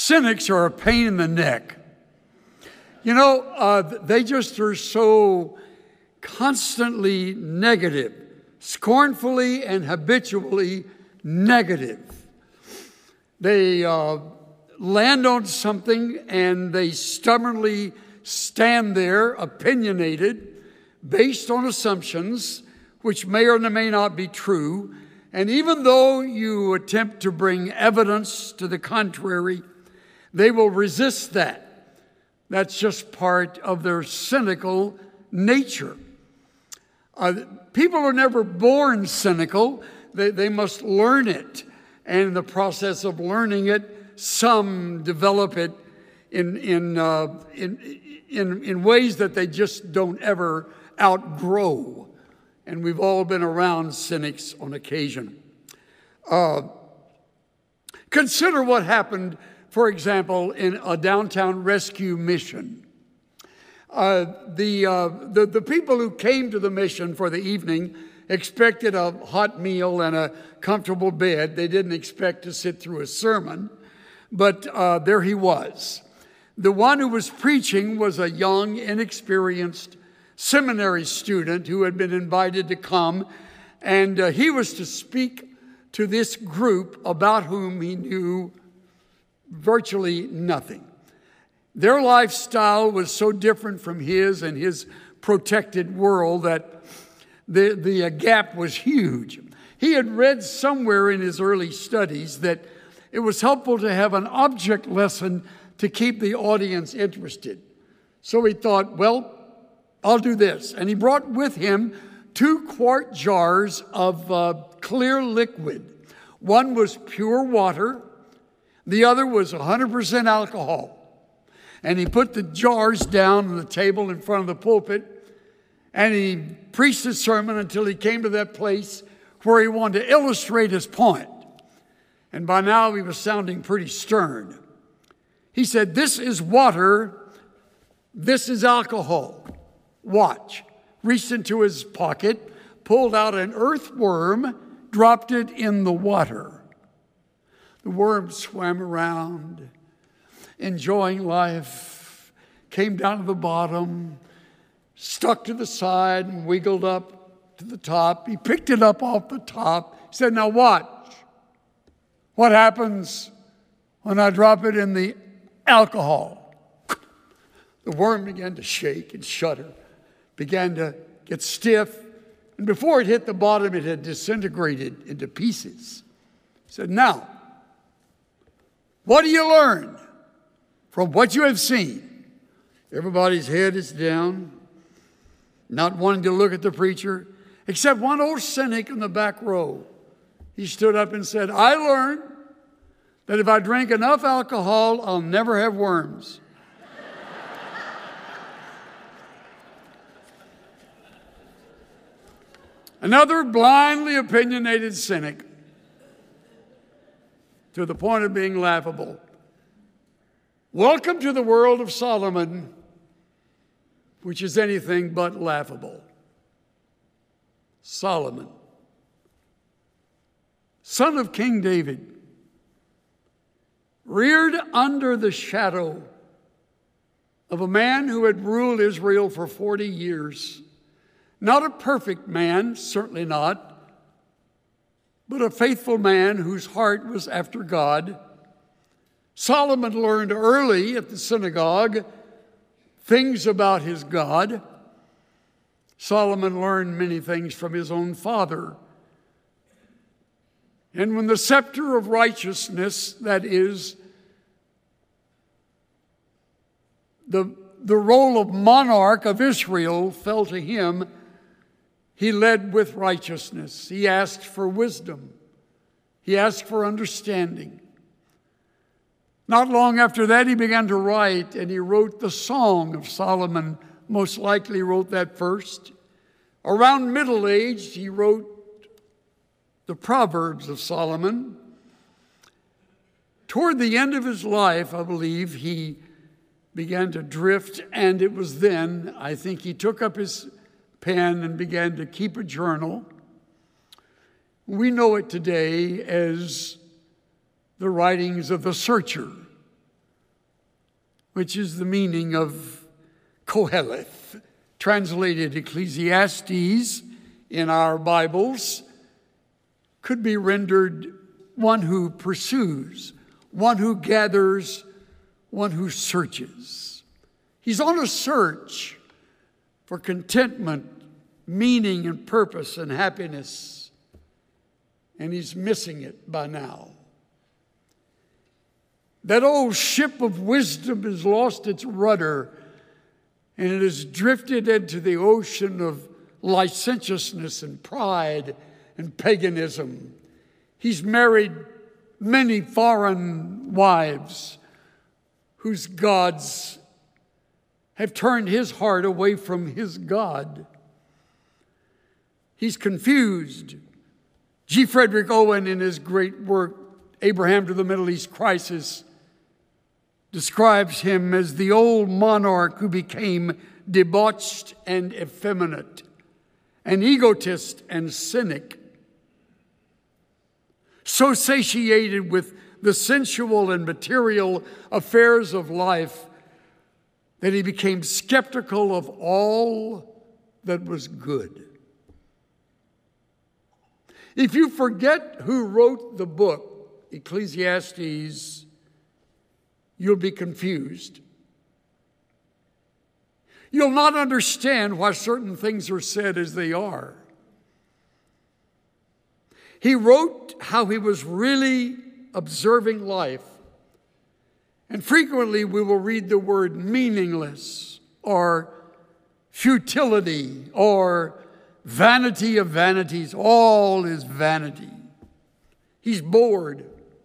Cynics are a pain in the neck. They just are so constantly negative, scornfully and habitually negative. They land on something and they stubbornly stand there, opinionated, based on assumptions which may or may not be true. And even though you attempt to bring evidence to the contrary, they will resist that. That's just part of their cynical nature. People are never born cynical. They must learn it. And in the process of learning it, some develop it in ways that they just don't ever outgrow. And we've all been around cynics on occasion. Consider what happened, for example, in a downtown rescue mission. The people who came to the mission for the evening expected a hot meal and a comfortable bed. They didn't expect to sit through a sermon, but there he was. The one who was preaching was a young, inexperienced seminary student who had been invited to come, and he was to speak to this group about whom he knew virtually nothing. Their lifestyle was so different from his and his protected world that the gap was huge. He had read somewhere in his early studies that it was helpful to have an object lesson to keep the audience interested. So he thought, well, I'll do this. And he brought with him 2-quart jars of clear liquid. One was pure water. The other was 100% alcohol. And he put the jars down on the table in front of the pulpit, and he preached his sermon until he came to that place where he wanted to illustrate his point. And by now he was sounding pretty stern. He said, "This is water, this is alcohol. Watch." Reached into his pocket, pulled out an earthworm, dropped it in the water. The worm swam around, enjoying life, came down to the bottom, stuck to the side and wiggled up to the top. He picked it up off the top. He said, "Now watch. What happens when I drop it in the alcohol?" The worm began to shake and shudder, began to get stiff, and before it hit the bottom, it had disintegrated into pieces. He said, "Now, what do you learn from what you have seen?" Everybody's head is down, not wanting to look at the preacher, except one old cynic in the back row. He stood up and said, "I learned that if I drink enough alcohol, I'll never have worms." Another blindly opinionated cynic, to the point of being laughable. Welcome to the world of Solomon, which is anything but laughable. Solomon, son of King David, reared under the shadow of a man who had ruled Israel for 40 years. Not a perfect man, certainly not, but a faithful man whose heart was after God. Solomon learned early at the synagogue things about his God. Solomon learned many things from his own father. And when the scepter of righteousness, that is, the role of monarch of Israel, fell to him, he led with righteousness. He asked for wisdom. He asked for understanding. Not long after that, he began to write, and he wrote the Song of Solomon, most likely wrote that first. Around middle age, he wrote the Proverbs of Solomon. Toward the end of his life, I believe, he began to drift, and it was then, I think, he took up his pen and began to keep a journal. We know it today as the writings of the Searcher. which is the meaning of Koheleth, translated Ecclesiastes in our Bibles, could be rendered one who pursues, one who gathers, one who searches. He's on a search for contentment, meaning and purpose and happiness, and he's missing it by now. That old ship of wisdom has lost its rudder, and it has drifted into the ocean of licentiousness and pride and paganism. He's married many foreign wives whose gods have turned his heart away from his God. He's confused. G. Frederick Owen, in his great work, Abraham to the Middle East Crisis, describes him as the old monarch who became debauched and effeminate, an egotist and cynic, so satiated with the sensual and material affairs of life that he became skeptical of all that was good. If you forget who wrote the book, Ecclesiastes, you'll be confused. You'll not understand why certain things are said as they are. He wrote how he was really observing life. And frequently we will read the word meaningless or futility or vanity of vanities. All is vanity. He's bored.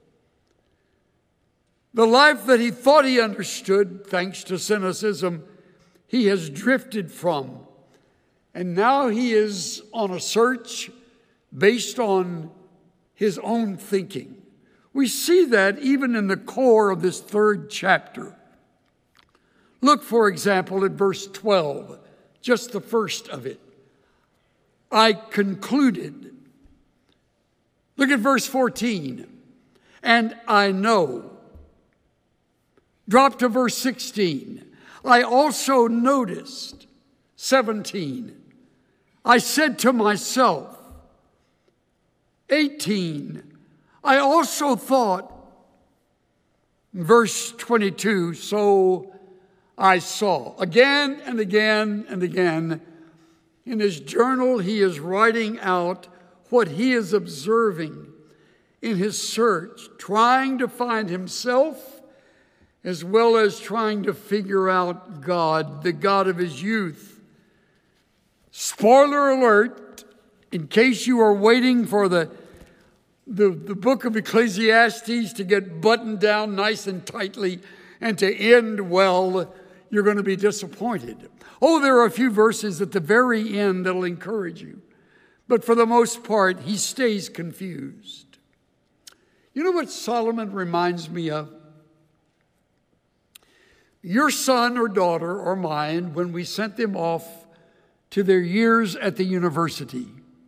The life that he thought he understood, thanks to cynicism, he has drifted from. And now he is on a search based on his own thinking. We see that even in the core of this third chapter. Look, for example, at verse 12, just the first of it. I concluded. Look at verse 14. And I know. Drop to verse 16. I also noticed. 17. I said to myself. 18. I also thought. Verse 22. So I saw. Again and again and again. In his journal, he is writing out what he is observing in his search, trying to find himself as well as trying to figure out God, the God of his youth. Spoiler alert, in case you are waiting for the book of Ecclesiastes to get buttoned down nice and tightly and to end well, you're going to be disappointed. Oh, there are a few verses at the very end that'll encourage you. But for the most part, he stays confused. You know what Solomon reminds me of? Your son or daughter or mine, when we sent them off to their years at the university.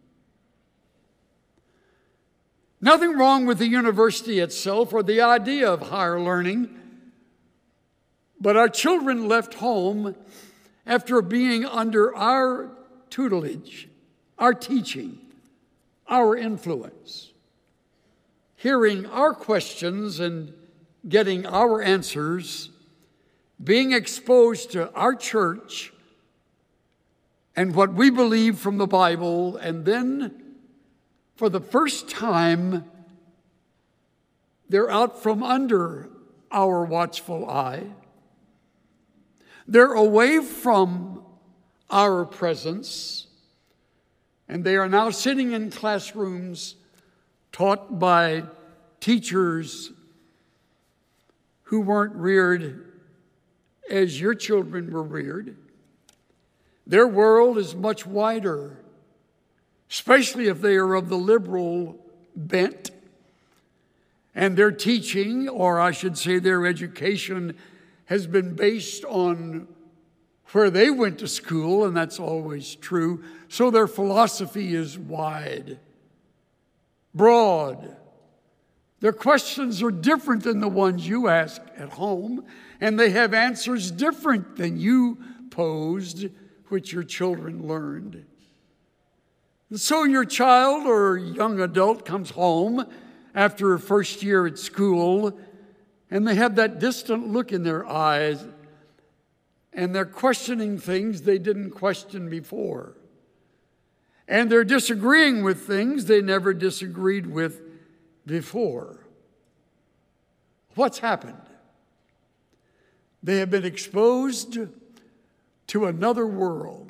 Nothing wrong with the university itself or the idea of higher learning. But our children left home after being under our tutelage, our teaching, our influence, hearing our questions and getting our answers, being exposed to our church and what we believe from the Bible, and then for the first time, they're out from under our watchful eye. They're away from our presence, and they are now sitting in classrooms taught by teachers who weren't reared as your children were reared. Their world is much wider, especially if they are of the liberal bent, and their teaching, or I should say their education, has been based on where they went to school, and that's always true. So their philosophy is wide, broad. Their questions are different than the ones you ask at home, and they have answers different than you posed, which your children learned. And so your child or young adult comes home after her first year at school, and they have that distant look in their eyes, and they're questioning things they didn't question before. And they're disagreeing with things they never disagreed with before. What's happened? They have been exposed to another world.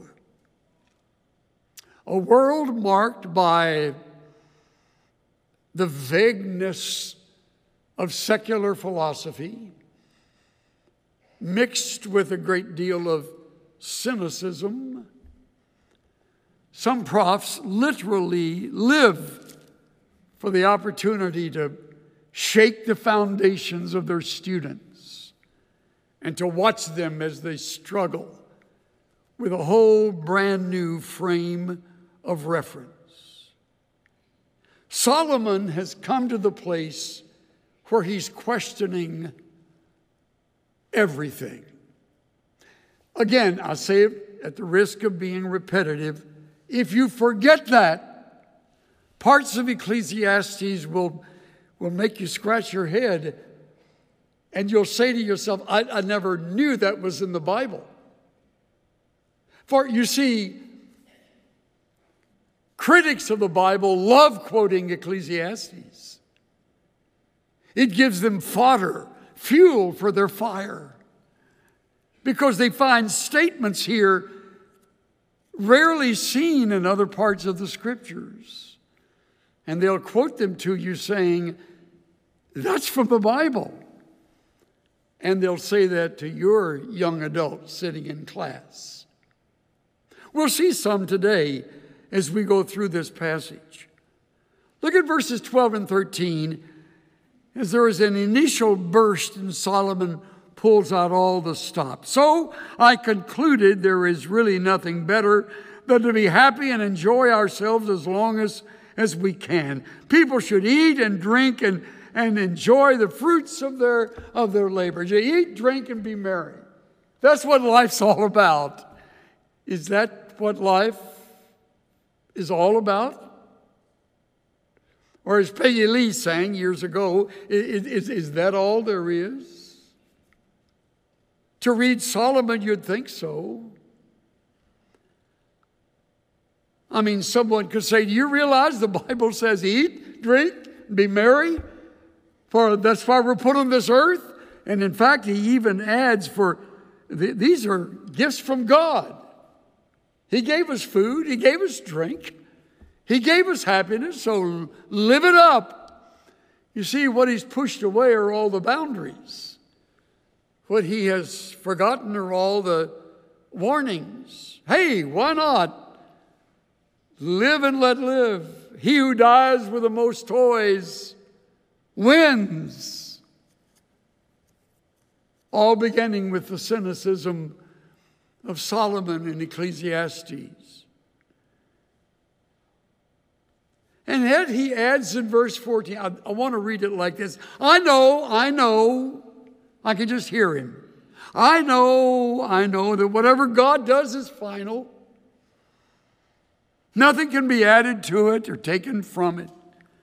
A world marked by the vagueness of secular philosophy, mixed with a great deal of cynicism. Some profs literally live for the opportunity to shake the foundations of their students and to watch them as they struggle with a whole brand new frame of reference. Solomon has come to the place where he's questioning everything. Again, I say it at the risk of being repetitive. If you forget that, parts of Ecclesiastes will make you scratch your head, and you'll say to yourself, I never knew that was in the Bible. For you see, critics of the Bible love quoting Ecclesiastes. It gives them fodder, fuel for their fire, because they find statements here rarely seen in other parts of the Scriptures. And they'll quote them to you saying, that's from the Bible. And they'll say that to your young adult sitting in class. We'll see some today as we go through this passage. Look at verses 12 and 13. As there is an initial burst and Solomon pulls out all the stops. So I concluded there is really nothing better than to be happy and enjoy ourselves as long as we can. People should eat and drink and enjoy the fruits of their labor. You eat, drink, and be merry. That's what life's all about. Is that what life is all about? Or as Peggy Lee sang years ago, is that all there is? To read Solomon, you'd think so. I mean, someone could say, do you realize the Bible says eat, drink, be merry? For that's why we're put on this earth. And in fact, he even adds these are gifts from God. He gave us food. He gave us drink. He gave us happiness, so live it up. You see, what he's pushed away are all the boundaries. What he has forgotten are all the warnings. Hey, why not? Live and let live. He who dies with the most toys wins. All beginning with the cynicism of Solomon in Ecclesiastes. And yet he adds in verse 14, I want to read it like this. I know, I can just hear him. I know that whatever God does is final. Nothing can be added to it or taken from it.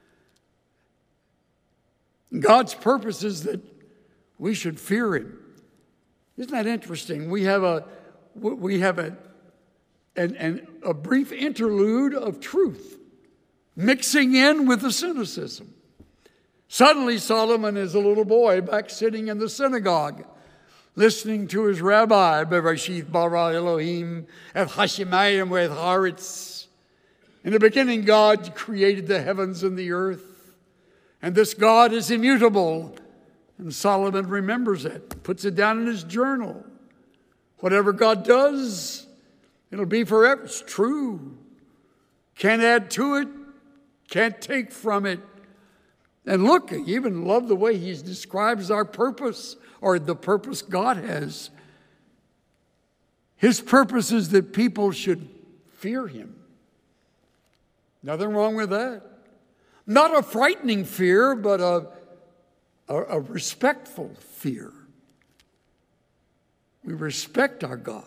God's purpose is that we should fear him. Isn't that interesting? We have a brief interlude of truth mixing in with the cynicism. Suddenly Solomon is a little boy back sitting in the synagogue, listening to his rabbi, Bereshith bara Elohim et hashemayim with haaretz. In the beginning, God created the heavens and the earth, and this God is immutable. And Solomon remembers it, puts it down in his journal. Whatever God does, it'll be forever. It's true. Can't add to it, can't take from it. And look, I even love the way he describes our purpose, or the purpose God has. His purpose is that people should fear him. Nothing wrong with that. Not a frightening fear, but a respectful fear. We respect our God.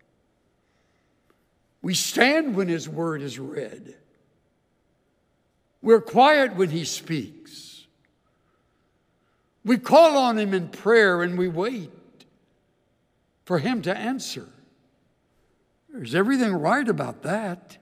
We stand when His word is read. We're quiet when He speaks. We call on Him in prayer and we wait for Him to answer. There's everything right about that.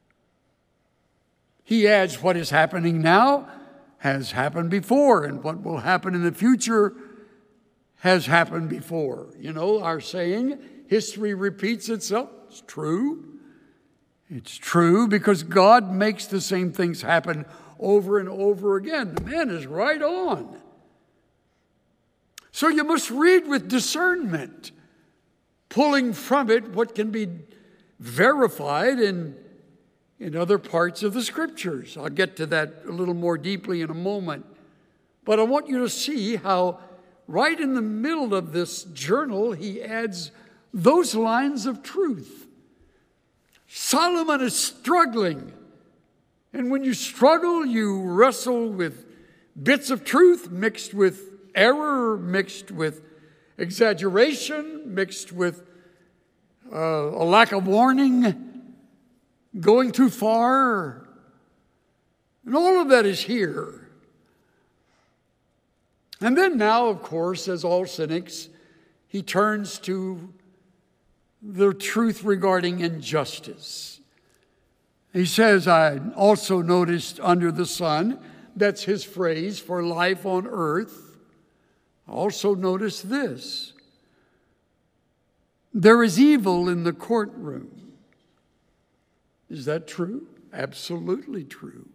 He adds, what is happening now has happened before, and what will happen in the future has happened before. You know, our saying, history repeats itself. It's true. It's true because God makes the same things happen over and over again. The man is right on. So you must read with discernment, pulling from it what can be verified in other parts of the Scriptures. I'll get to that a little more deeply in a moment. But I want you to see how right in the middle of this journal, he adds those lines of truth. Solomon is struggling. And when you struggle, you wrestle with bits of truth mixed with error, mixed with exaggeration, mixed with a lack of warning, going too far. And all of that is here. And then now, of course, as all cynics, he turns to the truth regarding injustice. He says, I also noticed under the sun, that's his phrase for life on earth. I also noticed this. There is evil in the courtroom. Is that true? Absolutely true.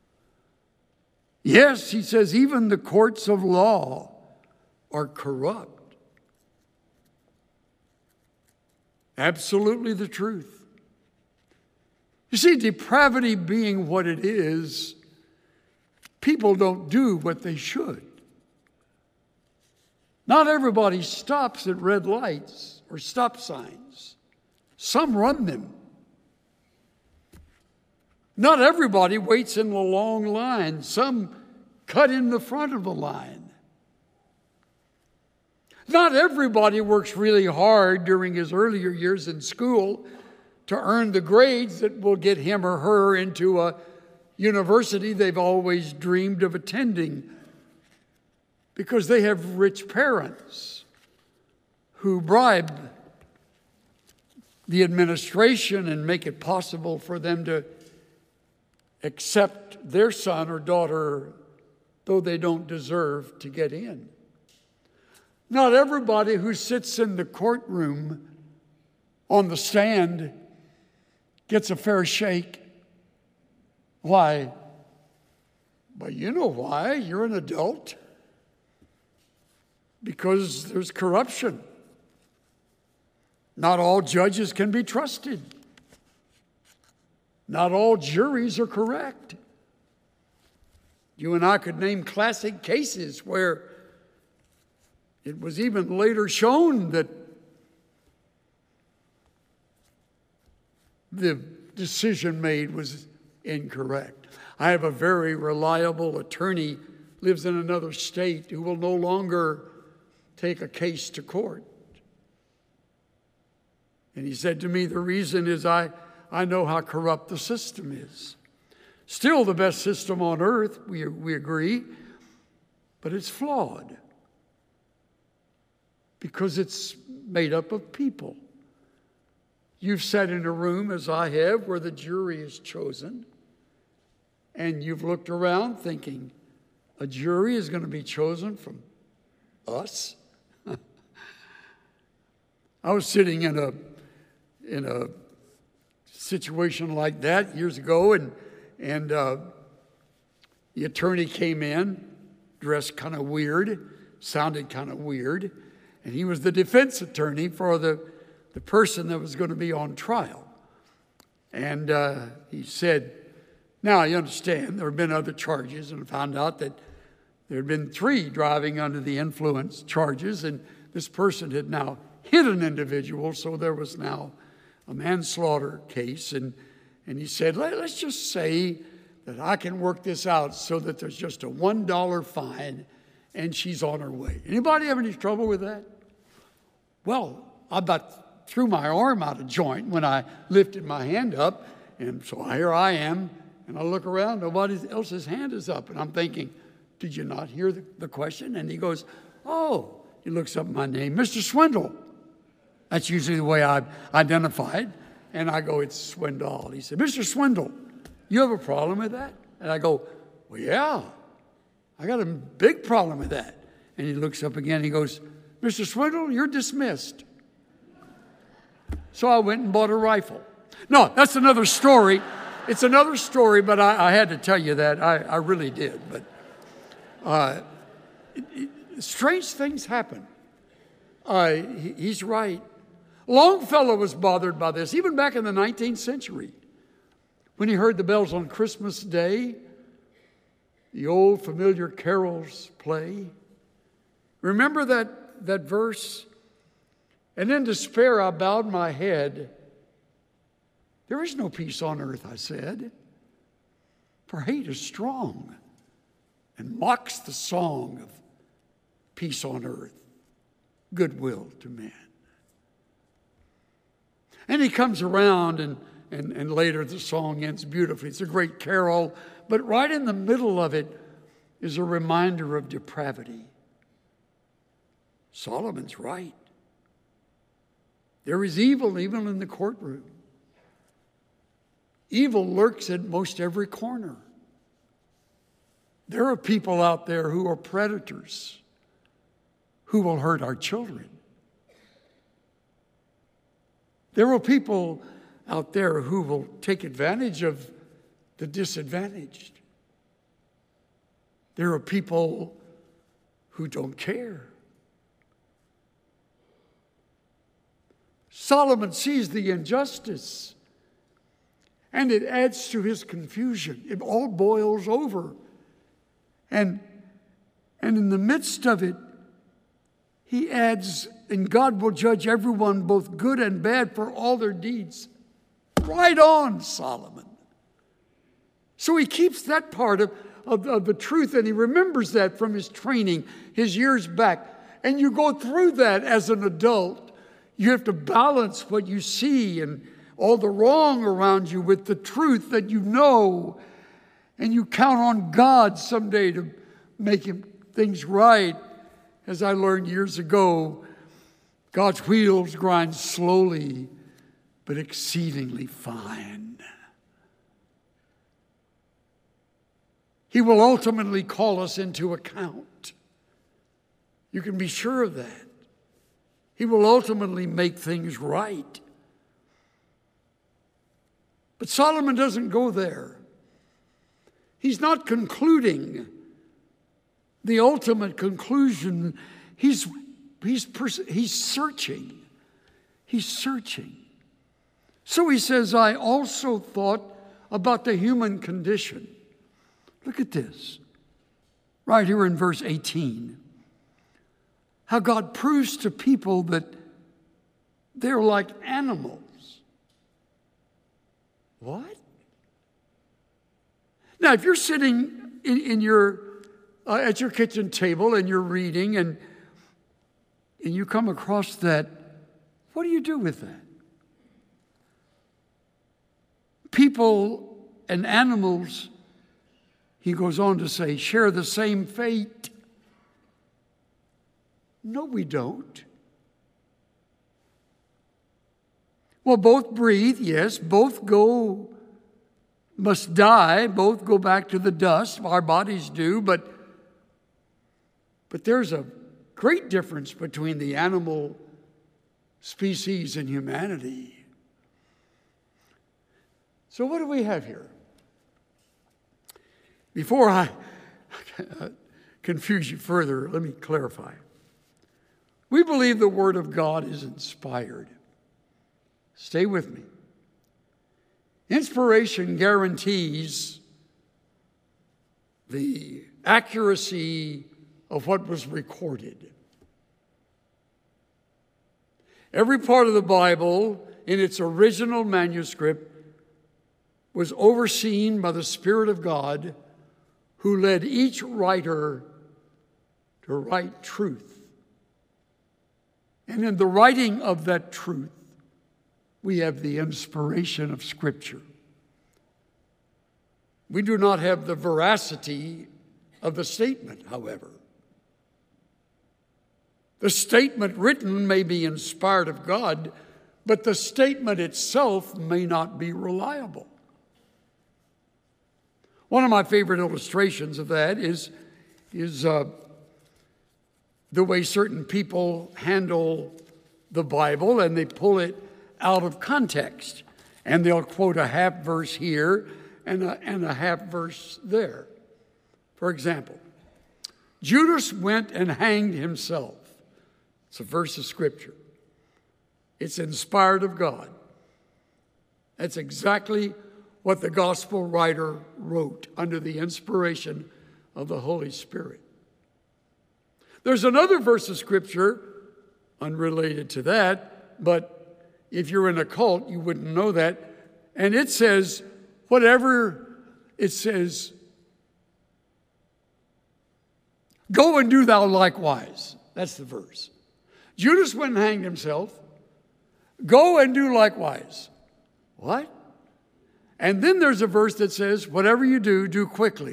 Yes, he says, even the courts of law are corrupt. Absolutely the truth. You see, depravity being what it is, people don't do what they should. Not everybody stops at red lights or stop signs. Some run them. Not everybody waits in the long line. Some cut in the front of the line. Not everybody works really hard during his earlier years in school to earn the grades that will get him or her into a university they've always dreamed of attending, because they have rich parents who bribe the administration and make it possible for them to accept their son or daughter, though they don't deserve to get in. Not everybody who sits in the courtroom on the stand gets a fair shake. Why? Well, you know why. You're an adult. Because there's corruption. Not all judges can be trusted. Not all juries are correct. You and I could name classic cases where it was even later shown that the decision made was incorrect. I have a very reliable attorney, lives in another state, who will no longer take a case to court. And he said to me, the reason is I know how corrupt the system is. Still the best system on earth, we agree, but it's flawed because it's made up of people. You've sat in a room, as I have, where the jury is chosen, and you've looked around thinking, a jury is going to be chosen from us? I was sitting in a situation like that years ago, and the attorney came in, dressed kind of weird, sounded kind of weird, and he was the defense attorney for the person that was going to be on trial. And he said, now you understand, there have been other charges, and found out that there had been 3 driving under the influence charges, and this person had now hit an individual, so there was now a manslaughter case. And he said, let's just say that I can work this out so that there's just a $1 fine and she's on her way. Anybody have any trouble with that? Well, I about threw my arm out of joint when I lifted my hand up, and so here I am, and I look around, nobody else's hand is up, and I'm thinking, did you not hear the question? And he goes, oh, he looks up my name, Mr. Swindle. That's usually the way I'm identified, and I go, it's Swindoll. He said, Mr. Swindle, you have a problem with that? And I go, well, yeah, I got a big problem with that. And he looks up again, he goes, Mr. Swindle, you're dismissed. So I went and bought a rifle. No, that's another story. It's another story, but I had to tell you that. I really did. But strange things happen. He's right. Longfellow was bothered by this, even back in the 19th century. When he heard the bells on Christmas Day, the old familiar carols play. Remember that verse? And in despair I bowed my head. There is no peace on earth, I said, for hate is strong and mocks the song of peace on earth, goodwill to men. And he comes around, and later the song ends beautifully. It's a great carol, but right in the middle of it is a reminder of depravity. Solomon's right. There is evil even in the courtroom. Evil lurks at most every corner. There are people out there who are predators, who will hurt our children. There are people out there who will take advantage of the disadvantaged. There are people who don't care. Solomon sees the injustice, and it adds to his confusion. It all boils over. And in the midst of it, he adds, and God will judge everyone, both good and bad, for all their deeds. Right on, Solomon. So he keeps that part of the truth, and he remembers that from his training, his years back. And you go through that as an adult. You have to balance what you see and all the wrong around you with the truth that you know. And you count on God someday to make things right. As I learned years ago, God's wheels grind slowly, but exceedingly fine. He will ultimately call us into account. You can be sure of that. He will ultimately make things right. But Solomon doesn't go there. He's not concluding the ultimate conclusion. He's searching. He's searching. So he says, I also thought about the human condition. Look at this. Right here in verse 18. How God proves to people that they're like animals. What? Now, if you're sitting in your at your kitchen table and you're reading and you come across that, what do you do with that? People and animals, he goes on to say, share the same fate. No, we don't. Well, both breathe, yes. Both must die. Both go back to the dust. Our bodies do, but there's a great difference between the animal species and humanity. So what do we have here? Before I confuse you further, let me clarify. We believe the Word of God is inspired. Stay with me. Inspiration guarantees the accuracy of what was recorded. Every part of the Bible in its original manuscript was overseen by the Spirit of God, who led each writer to write truth. And in the writing of that truth, we have the inspiration of Scripture. We do not have the veracity of the statement, however. The statement written may be inspired of God, but the statement itself may not be reliable. One of my favorite illustrations of that is the way certain people handle the Bible, and they pull it out of context. And they'll quote a half verse here and a half verse there. For example, Judas went and hanged himself. It's a verse of Scripture. It's inspired of God. That's exactly what the gospel writer wrote under the inspiration of the Holy Spirit. There's another verse of Scripture unrelated to that, but if you're in a cult, you wouldn't know that. And it says, whatever it says, go and do thou likewise. That's the verse. Judas went and hanged himself. Go and do likewise. What? And then there's a verse that says, whatever you do, do quickly.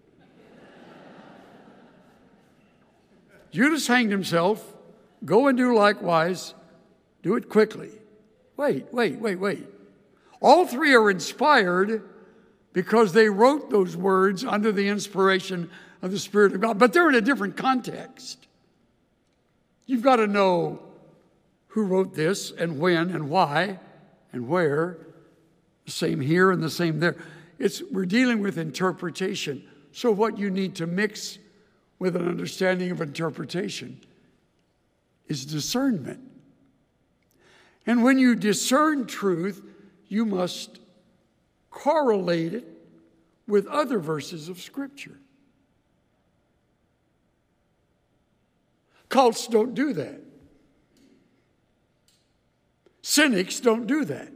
Judas hanged himself. Go and do likewise. Do it quickly. Wait. All three are inspired because they wrote those words under the inspiration of the Spirit of God, but they're in a different context. You've got to know who wrote this and when and why and where. The same here and the same there. We're dealing with interpretation. So what you need to mix with an understanding of interpretation is discernment. And when you discern truth, you must correlate it with other verses of Scripture. Cults don't do that. Cynics don't do that.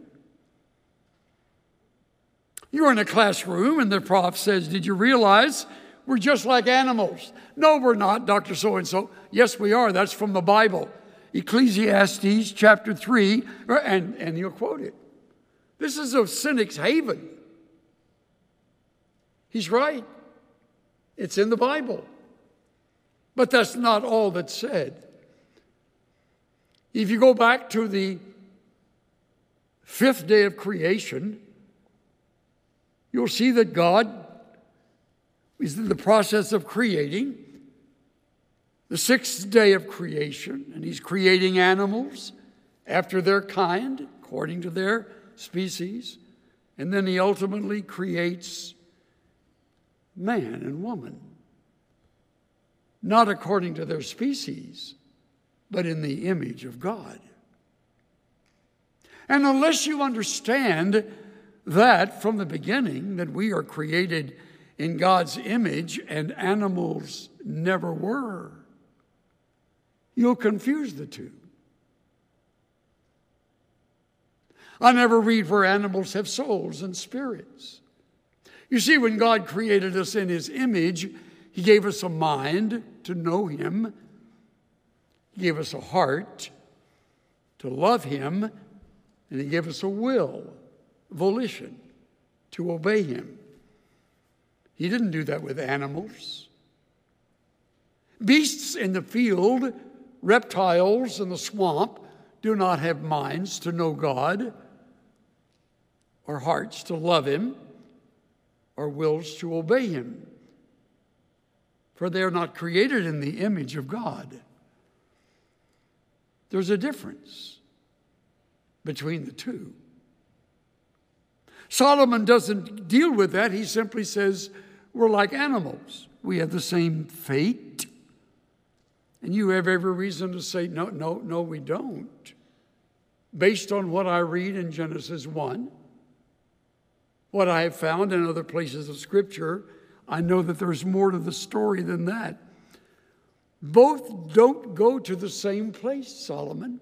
You're in a classroom and the prof says, did you realize we're just like animals? No, we're not, Dr. So-and-so. Yes, we are. That's from the Bible. Ecclesiastes chapter 3, and you'll quote it. This is a cynic's haven. He's right. It's in the Bible. But that's not all that's said. If you go back to the fifth day of creation, you'll see that God is in the process of creating the sixth day of creation, and He's creating animals after their kind, according to their species, and then He ultimately creates man and woman, not according to their species, but in the image of God. And unless you understand that from the beginning, that we are created in God's image and animals never were, you'll confuse the two. I never read where animals have souls and spirits. You see, when God created us in His image, He gave us a mind to know Him. He gave us a heart to love Him. And He gave us a will, volition, to obey Him. He didn't do that with animals. Beasts in the field, reptiles in the swamp, do not have minds to know God, or hearts to love Him, or wills to obey Him. For they are not created in the image of God. There's a difference between the two. Solomon doesn't deal with that. He simply says, we're like animals. We have the same fate. And you have every reason to say, no, we don't. Based on what I read in Genesis 1, what I have found in other places of Scripture, I know that there's more to the story than that. Both don't go to the same place, Solomon.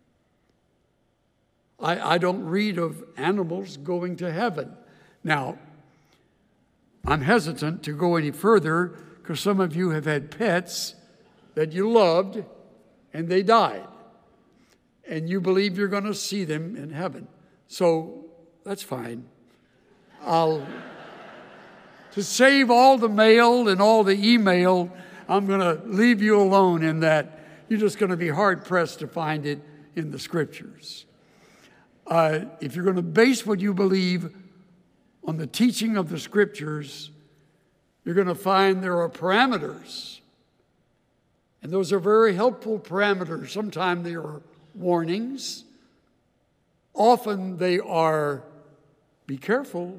I don't read of animals going to heaven. Now, I'm hesitant to go any further because some of you have had pets that you loved and they died. And you believe you're going to see them in heaven. So that's fine. To save all the mail and all the email, I'm going to leave you alone in that. You're just going to be hard-pressed to find it in the Scriptures. If you're going to base what you believe on the teaching of the Scriptures, you're going to find there are parameters. And those are very helpful parameters. Sometimes they are warnings. Often they are, be careful.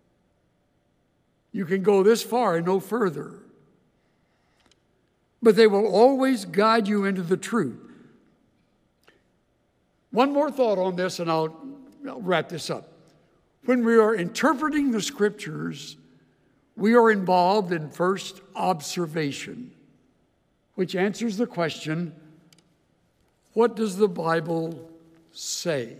You can go this far and no further. But they will always guide you into the truth. One more thought on this, and I'll wrap this up. When we are interpreting the Scriptures, we are involved in first observation, which answers the question, what does the Bible say?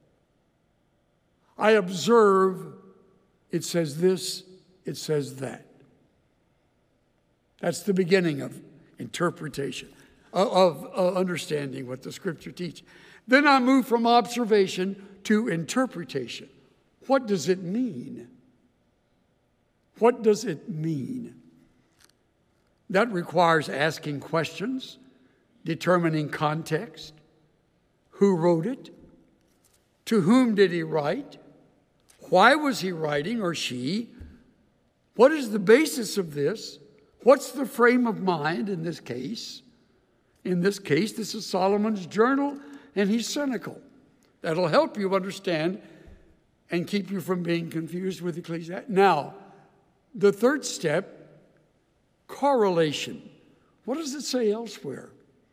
I observe, it says this, it says that. That's the beginning of interpretation, of understanding what the Scripture teaches. Then I move from observation to interpretation. What does it mean? What does it mean? That requires asking questions, determining context, who wrote it, to whom did he write, why was he writing or she, what is the basis of this, what's the frame of mind in this case? In this case, this is Solomon's journal, and he's cynical. That'll help you understand and keep you from being confused with Ecclesiastes. Now, the third step, correlation. What does it say elsewhere?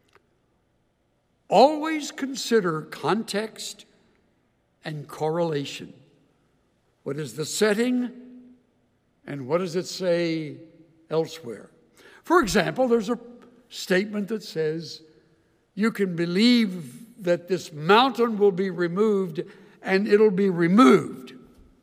Always consider context and correlation. What is the setting and what does it say elsewhere? For example, there's a statement that says, you can believe that this mountain will be removed and it'll be removed.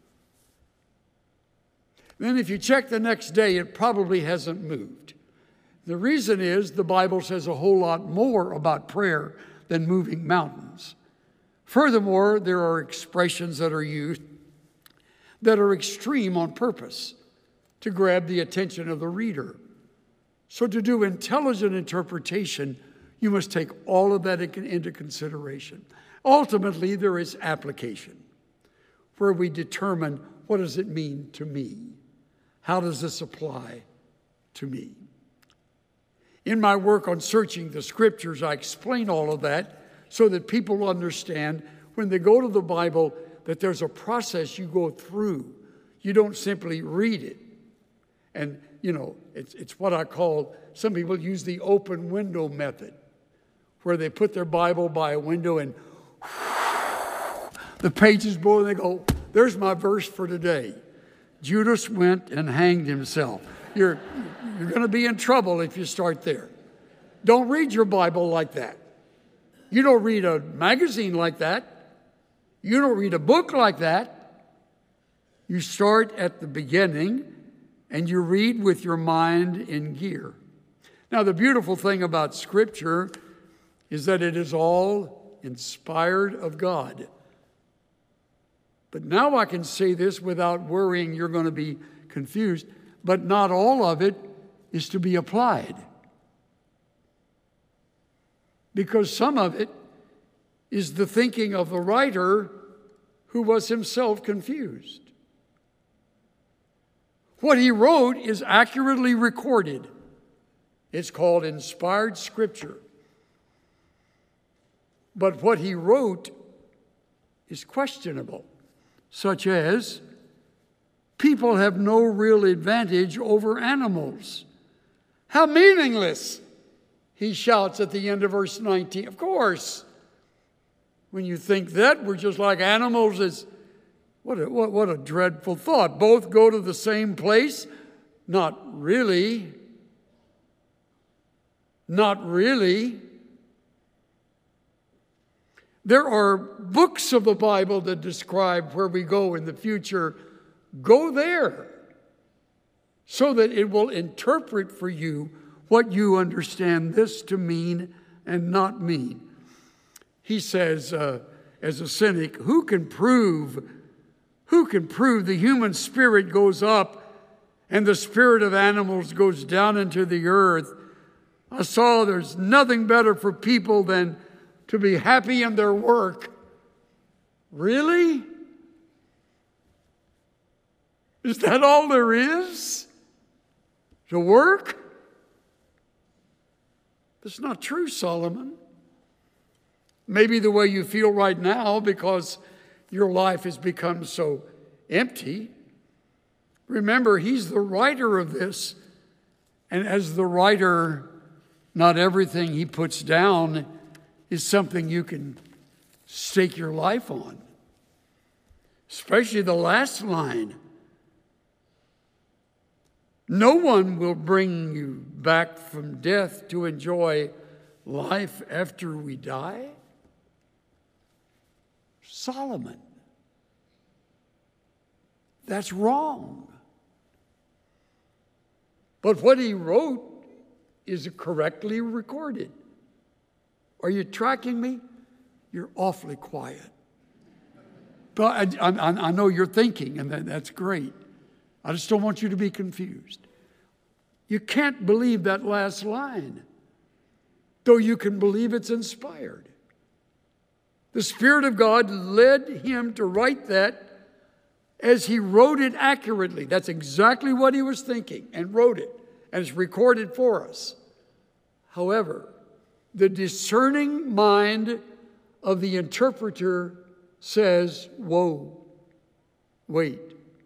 Then if you check the next day, it probably hasn't moved. The reason is the Bible says a whole lot more about prayer than moving mountains. Furthermore, there are expressions that are used that are extreme on purpose to grab the attention of the reader. So to do intelligent interpretation, you must take all of that into consideration. Ultimately, there is application, where we determine what does it mean to me? How does this apply to me? In my work on searching the Scriptures, I explain all of that so that people understand when they go to the Bible that there's a process you go through. You don't simply read it. And, it's what I call, some people use the open window method, where they put their Bible by a window and the pages blow and they go, there's my verse for today. Judas went and hanged himself. You're going to be in trouble if you start there. Don't read your Bible like that. You don't read a magazine like that. You don't read a book like that. You start at the beginning and you read with your mind in gear. Now, the beautiful thing about Scripture is that it is all inspired of God. But now I can say this without worrying you're going to be confused, but not all of it is to be applied. Because some of it is the thinking of the writer who was himself confused. What he wrote is accurately recorded. It's called inspired Scripture. But what he wrote is questionable, such as, people have no real advantage over animals. How meaningless, he shouts at the end of verse 19. Of course, when you think that we're just like animals, what a dreadful thought. Both go to the same place? Not really. Not really. There are books of the Bible that describe where we go in the future. Go there so that it will interpret for you what you understand this to mean and not mean. He says, as a cynic, who can prove the human spirit goes up and the spirit of animals goes down into the earth? I saw there's nothing better for people than to be happy in their work. Really? Is that all there is? To work? That's not true, Solomon. Maybe the way you feel right now because your life has become so empty. Remember, he's the writer of this. And as the writer, not everything he puts down is something you can stake your life on. Especially the last line. No one will bring you back from death to enjoy life after we die. Solomon. That's wrong. But what he wrote is correctly recorded. Are you tracking me? You're awfully quiet. But I know you're thinking, and that's great. I just don't want you to be confused. You can't believe that last line, though you can believe it's inspired. The Spirit of God led him to write that as he wrote it accurately. That's exactly what he was thinking and wrote it, and it's recorded for us. However, the discerning mind of the interpreter says, whoa, wait.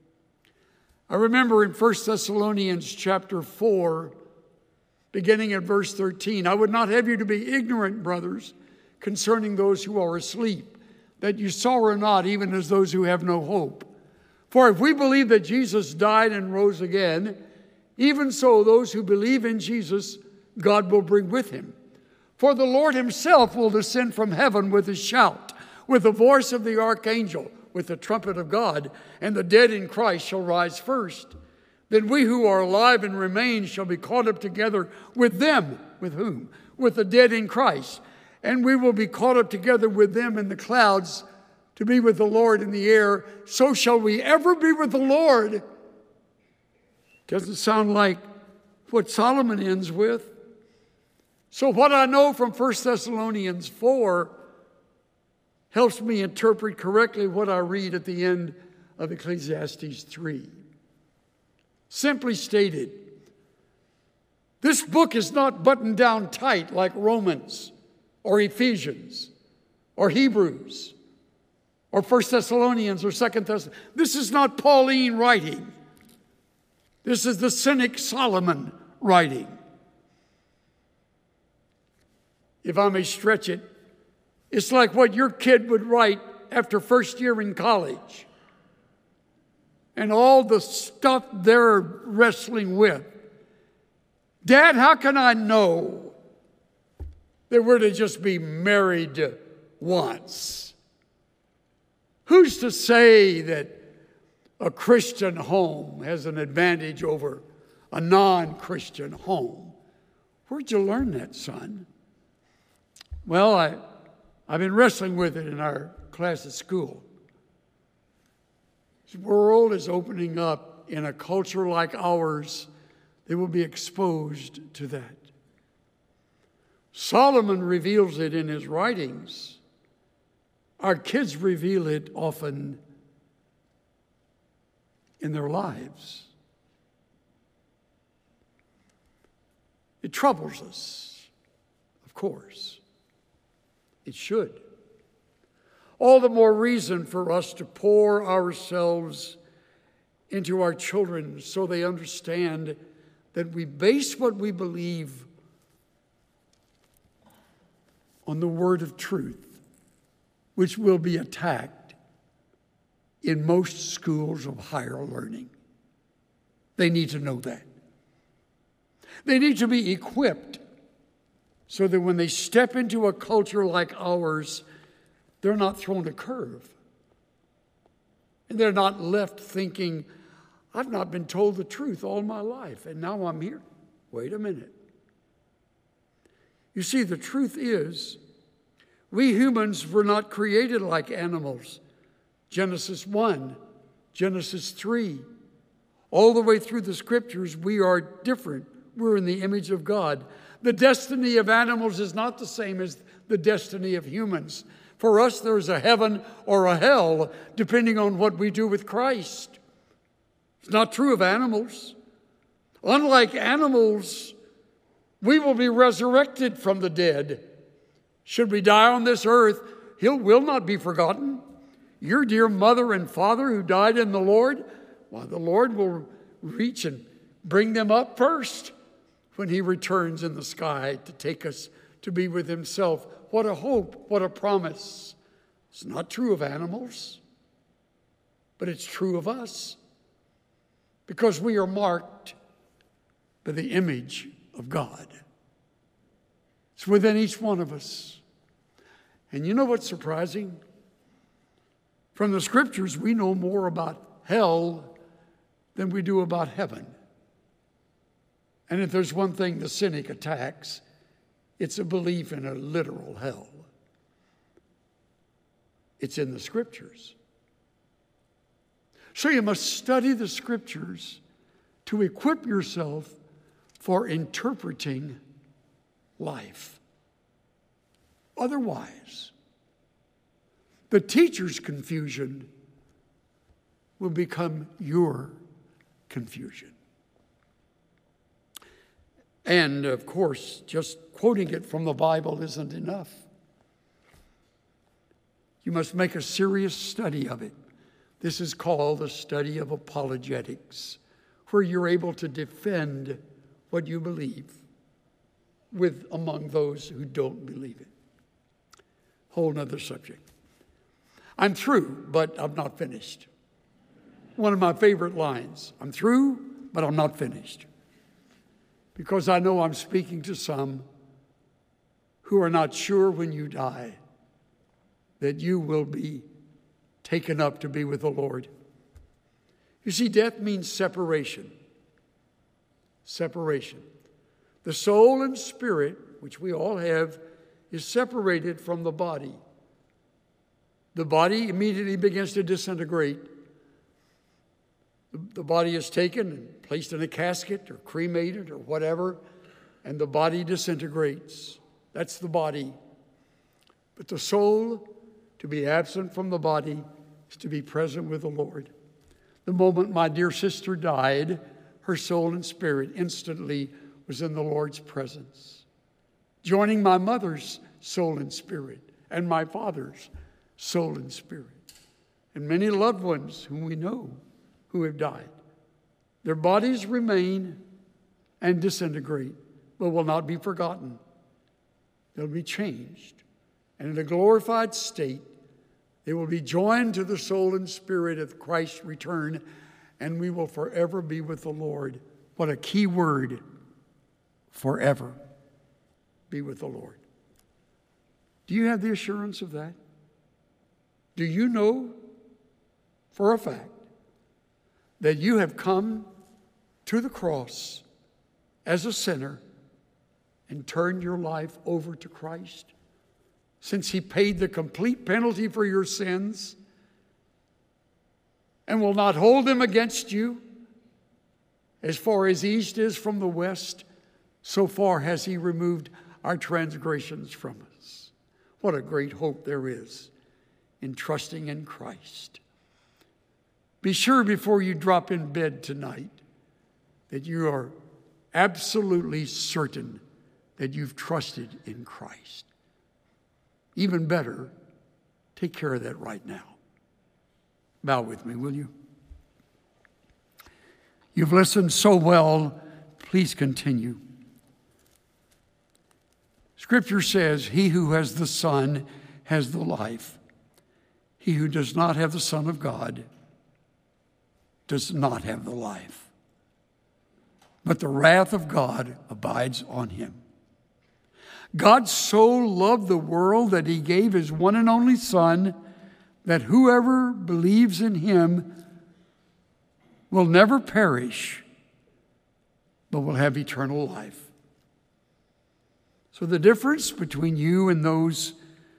I remember in 1 Thessalonians chapter 4, beginning at verse 13, I would not have you to be ignorant, brothers, concerning those who are asleep, that you sorrow not, even as those who have no hope. For if we believe that Jesus died and rose again, even so those who believe in Jesus, God will bring with him. For the Lord himself will descend from heaven with a shout, with the voice of the archangel, with the trumpet of God, and the dead in Christ shall rise first. Then we who are alive and remain shall be caught up together with them. With whom? With the dead in Christ. And we will be caught up together with them in the clouds to be with the Lord in the air. So shall we ever be with the Lord. Doesn't sound like what Solomon ends with. So what I know from 1 Thessalonians 4 helps me interpret correctly what I read at the end of Ecclesiastes 3. Simply stated, this book is not buttoned down tight like Romans or Ephesians or Hebrews or 1 Thessalonians or 2 Thessalonians. This is not Pauline writing. This is the cynic Solomon writing. If I may stretch it, it's like what your kid would write after first year in college. And all the stuff they're wrestling with. Dad, how can I know that we're to just be married once? Who's to say that a Christian home has an advantage over a non-Christian home? Where'd you learn that, son? Well, I've been wrestling with it in our class at school. This world is opening up in a culture like ours. They will be exposed to that. Solomon reveals it in his writings. Our kids reveal it often in their lives. It troubles us, of course. It should. All the more reason for us to pour ourselves into our children so they understand that we base what we believe on the word of truth, which will be attacked in most schools of higher learning. They need to know that. They need to be equipped so that when they step into a culture like ours, they're not thrown a curve. And they're not left thinking, I've not been told the truth all my life, and now I'm here. Wait a minute. You see, the truth is, we humans were not created like animals. Genesis 1, Genesis 3, all the way through the scriptures, we are different. We're in the image of God. The destiny of animals is not the same as the destiny of humans. For us, there's a heaven or a hell, depending on what we do with Christ. It's not true of animals. Unlike animals, we will be resurrected from the dead. Should we die on this earth, He will not be forgotten. Your dear mother and father who died in the Lord, well, the Lord will reach and bring them up first when He returns in the sky to take us to be with Himself. What a hope, what a promise. It's not true of animals, but it's true of us because we are marked by the image of God. It's within each one of us. And you know what's surprising? From the scriptures, we know more about hell than we do about heaven. And if there's one thing the cynic attacks, it's a belief in a literal hell. It's in the scriptures. So you must study the scriptures to equip yourself for interpreting life. Otherwise, the teacher's confusion will become your confusion. And, of course, just quoting it from the Bible isn't enough. You must make a serious study of it. This is called the study of apologetics, where you're able to defend what you believe with among those who don't believe it. Whole nother subject. I'm through, but I'm not finished. One of my favorite lines. I'm through, but I'm not finished. Because I know I'm speaking to some who are not sure when you die that you will be taken up to be with the Lord. You see, death means separation. Separation. The soul and spirit, which we all have, is separated from the body. The body immediately begins to disintegrate. The body is taken and placed in a casket or cremated or whatever, and the body disintegrates. That's the body. But the soul, to be absent from the body, is to be present with the Lord. The moment my dear sister died, her soul and spirit instantly was in the Lord's presence, joining my mother's soul and spirit and my father's soul and spirit, and many loved ones whom we know who have died. Their bodies remain and disintegrate, but will not be forgotten. They'll be changed. And in a glorified state, they will be joined to the soul and spirit of Christ's return, and we will forever be with the Lord. What a key word, forever be with the Lord. Do you have the assurance of that? Do you know for a fact that you have come to the cross as a sinner and turned your life over to Christ? Since He paid the complete penalty for your sins and will not hold them against you, as far as east is from the west, so far has He removed our transgressions from us. What a great hope there is in trusting in Christ. Be sure before you drop in bed tonight that you are absolutely certain that you've trusted in Christ. Even better, take care of that right now. Bow with me, will you? You've listened so well. Please continue. Scripture says, he who has the Son has the life. He who does not have the Son of God does not have the life. But the wrath of God abides on him. God so loved the world that He gave His one and only Son, that whoever believes in Him will never perish, but will have eternal life. So the difference between you and those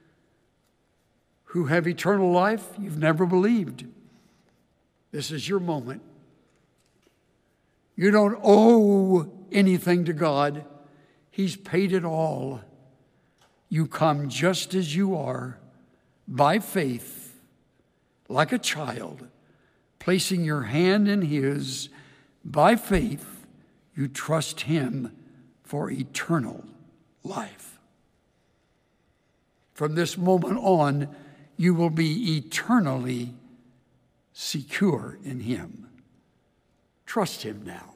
who have eternal life, you've never believed. This is your moment. You don't owe anything to God. He's paid it all. You come just as you are, by faith, like a child, placing your hand in His. By faith, you trust Him for eternal life. From this moment on, you will be eternally secure in Him. Trust Him now.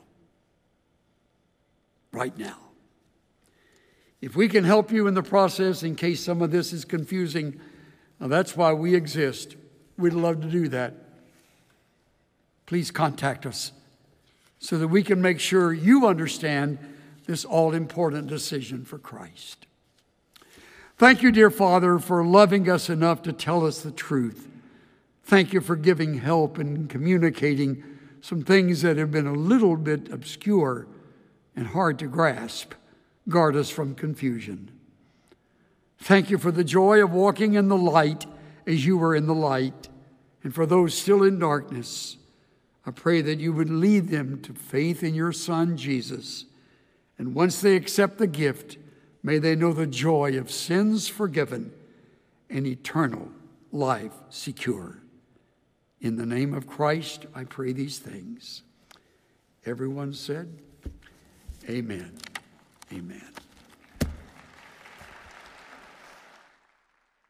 Right now. If we can help you in the process, in case some of this is confusing, that's why we exist. We'd love to do that. Please contact us so that we can make sure you understand this all-important decision for Christ. Thank you, dear Father, for loving us enough to tell us the truth. Thank you for giving help in communicating some things that have been a little bit obscure and hard to grasp. Guard us from confusion. Thank you for the joy of walking in the light as you were in the light. And for those still in darkness, I pray that you would lead them to faith in your Son, Jesus. And once they accept the gift, may they know the joy of sins forgiven and eternal life secure. In the name of Christ, I pray these things. Everyone said, Amen. Amen.